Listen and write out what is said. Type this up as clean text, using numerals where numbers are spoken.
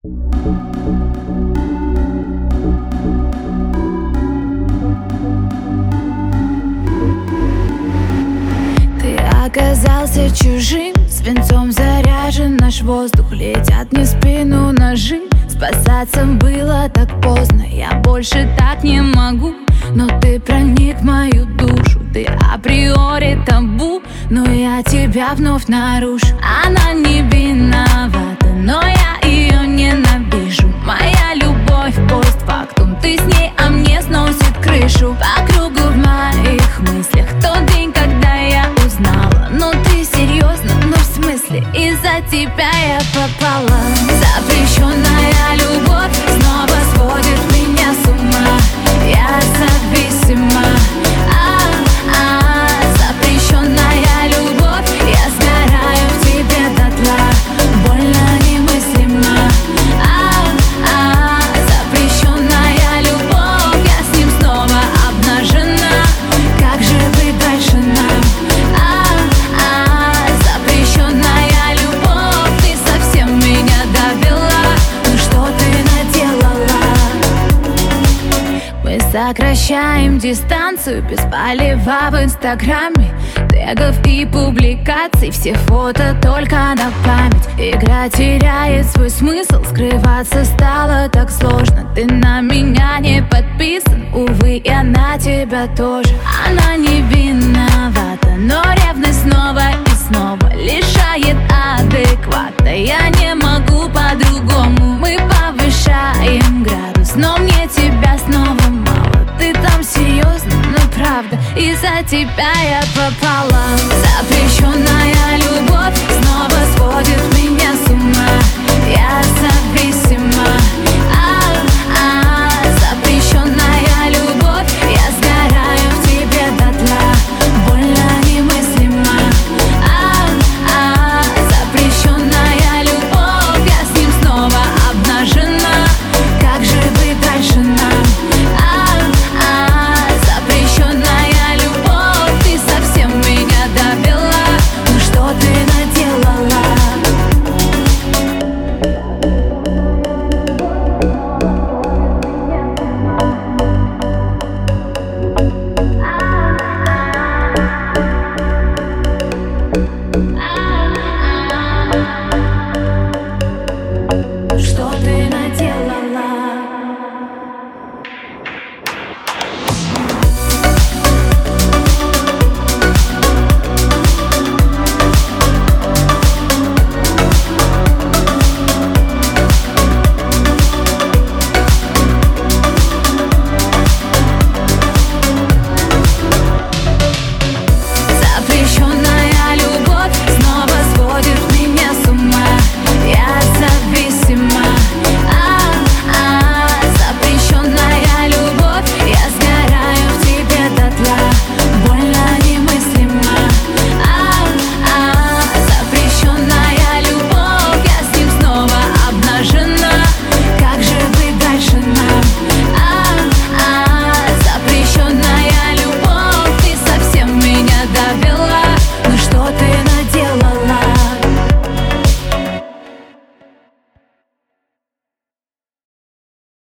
Ты оказался чужим, свинцом заряжен наш воздух. Летят мне в спину ножи, спасаться было так поздно. Я больше так не могу, но ты проник в мою душу. Ты априори табу, но я тебя вновь нарушу. Она не виновата, но я ее ненавижу. Моя любовь постфактум, ты с ней, а мне сносит крышу. По кругу в моих мыслях тот день, когда я узнала. Ну ты серьезно? Ну в смысле? Из-за тебя я попала. Запрещенная любовь снова сводит меня с ума. Я зависима. Запрещенная любовь, я сгораю в тебе дотла. Больно немыслимо. Запрещенная любовь, я с ним снова обнажена. Как же быть дальше нам? Запрещенная любовь, ты совсем меня довела. Ну что ты наделала? Мы сокращаем дистанцию без полива в инстаграме. Тегов и публикаций, все фото только на память. Игра теряет свой смысл, скрываться стало так сложно. Ты на меня не подписан, увы, я на тебя тоже. Она не виновата, но ревность снова и снова лишает адеквата. Я не могу по-другому, мы повышаем градус, но мне тебя снова мало. Ты там серьезно? Ну правда, из-за тебя я попала. Запрещенная любовь снова сводит меня с ума. Я зависима. Запрещенная любовь, я сгораю в тебе дотла. Больно немыслимо. Запрещенная любовь, я с ним снова обнажена. Как же быть дальше нам? Запрещенная любовь, ты совсем меня довела. Ну что ты наделала? Что